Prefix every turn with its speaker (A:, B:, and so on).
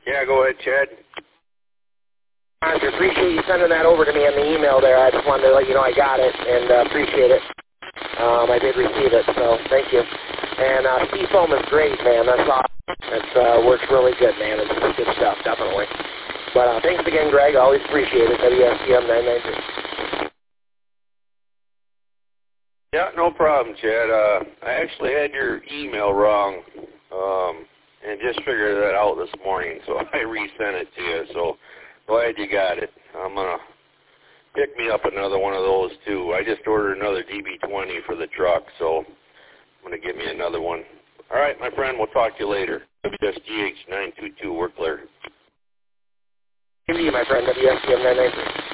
A: Yeah, go ahead, Chad.
B: I appreciate you sending that over to me in the email there. I just wanted to let you know I got it and appreciate it. I did receive it, so thank you. And Seafoam is great, man. That's awesome. It works really good, man. It's good stuff, definitely. But thanks again, Greg. I always appreciate it. WSCM 993.
A: Yeah, no problem, Chad. I actually had your email wrong and just figured that out this morning, so I resent it to you. So glad you got it. I'm going to pick me up another one of those, too. I just ordered another DB20 for the truck, so I'm going to give me another one. All right, my friend, we'll talk to you later. WSGH 922, we're clear.
B: Thank you, my friend. WSCM 993.